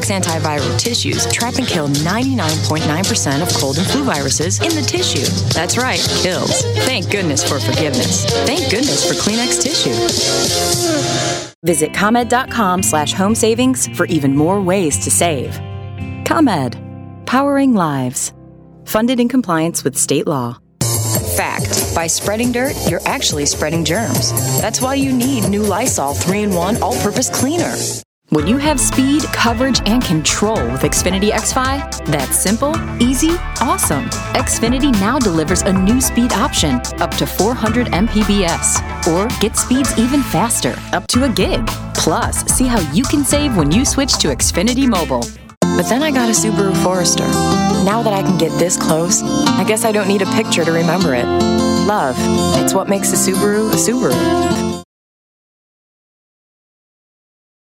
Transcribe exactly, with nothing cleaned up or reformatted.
Kleenex antiviral tissues trap and kill ninety-nine point nine percent of cold and flu viruses in the tissue. That's right, kills. Thank goodness for forgiveness. Thank goodness for Kleenex tissue. Visit ComEd.com slash home savings for even more ways to save. ComEd, powering lives. Funded in compliance with state law. Fact, by spreading dirt, you're actually spreading germs. That's why you need new Lysol three in one all-purpose cleaner. When you have speed, coverage, and control with Xfinity X five, that's simple, easy, awesome. Xfinity now delivers a new speed option, up to four hundred megabits per second. Or get speeds even faster, up to a gig. Plus, see how you can save when you switch to Xfinity Mobile. But then I got a Subaru Forester. Now that I can get this close, I guess I don't need a picture to remember it. Love, it's what makes a Subaru a Subaru.